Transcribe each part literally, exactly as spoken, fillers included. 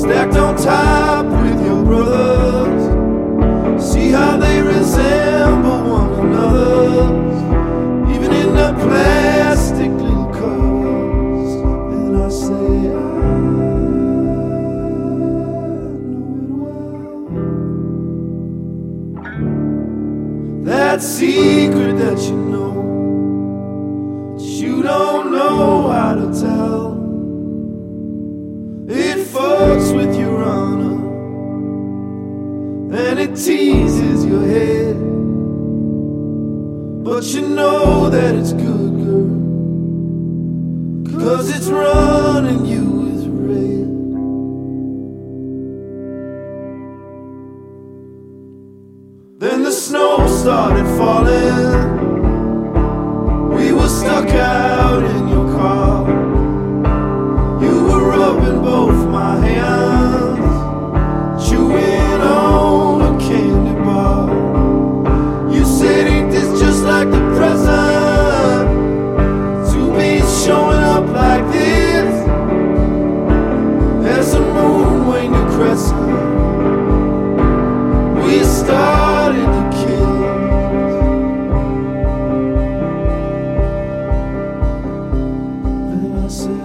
stacked on top with your brothers. See how they resemble one another, even in the plastic little covers. And I say, I know it well. That secret that you know, but you don't know how to tell. It fucks with your honor, and it teases your head, but you know that it's good, girl, 'cause it's running you with red. Then the snow started falling. We were stuck out in your car. You were rubbing both my hands, chewing on a candy bar. You said, ain't this just like the present, to be showing up like this? As the moon waned to crescent, we started to kiss. And I said,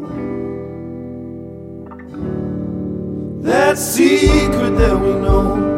that secret that we know,